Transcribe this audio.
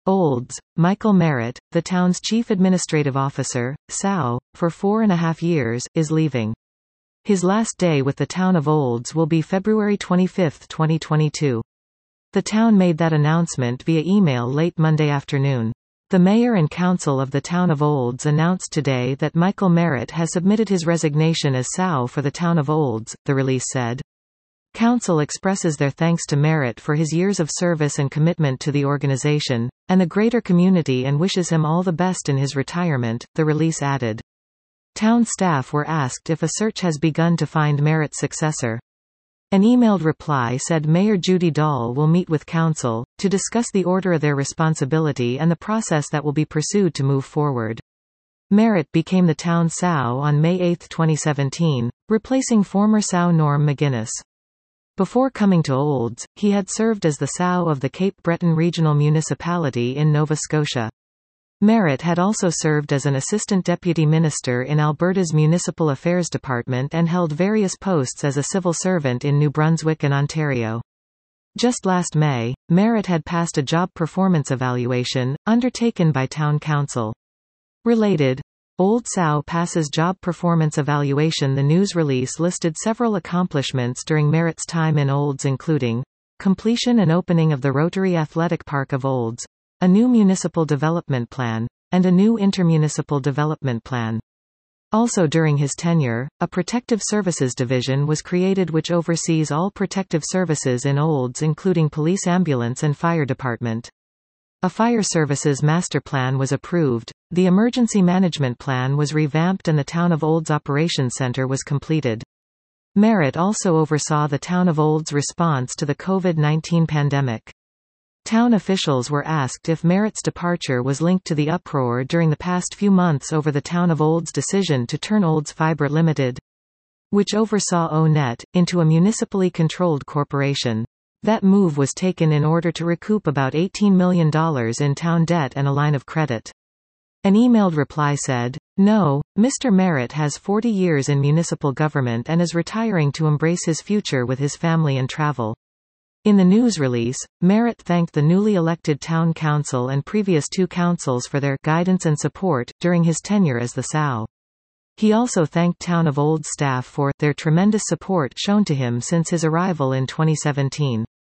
Olds, Michael Merritt, the town's chief administrative officer, SAO, for 4.5 years, is leaving. His last day with the town of Olds will be February 25, 2022. The town made that announcement via email late Monday afternoon. The mayor and council of the town of Olds announced today that Michael Merritt has submitted his resignation as SAO for the town of Olds, the release said. Council expresses their thanks to Merritt for his years of service and commitment to the organization, and the greater community, and wishes him all the best in his retirement, the release added. Town staff were asked if a search has begun to find Merritt's successor. An emailed reply said Mayor Judy Dahl will meet with council to discuss the order of their responsibility and the process that will be pursued to move forward. Merritt became the town SAO on May 8, 2017, replacing former SAO Norm McGuinness. Before coming to Olds, he had served as the SAO of the Cape Breton Regional Municipality in Nova Scotia. Merritt had also served as an assistant deputy minister in Alberta's Municipal Affairs Department and held various posts as a civil servant in New Brunswick and Ontario. Just last May, Merritt had passed a job performance evaluation, undertaken by town council. Related, Old SAO passes job performance evaluation. The news release listed several accomplishments during Merritt's time in Olds, including completion and opening of the Rotary Athletic Park of Olds, a new municipal development plan, and a new intermunicipal development plan. Also during his tenure, a Protective Services Division was created which oversees all protective services in Olds, including police, ambulance and fire department. A fire services master plan was approved, the emergency management plan was revamped, and the Town of Olds Operations Center was completed. Merritt also oversaw the Town of Olds' response to the COVID-19 pandemic. Town officials were asked if Merritt's departure was linked to the uproar during the past few months over the Town of Olds' decision to turn Olds Fibre Limited, which oversaw O-Net, into a municipally controlled corporation. That move was taken in order to recoup about $18 million in town debt and a line of credit. An emailed reply said, "No, Mr. Merritt has 40 years in municipal government and is retiring to embrace his future with his family and travel." In the news release, Merritt thanked the newly elected town council and previous two councils for their guidance and support during his tenure as the SAO. He also thanked Town of Olds staff for their tremendous support shown to him since his arrival in 2017.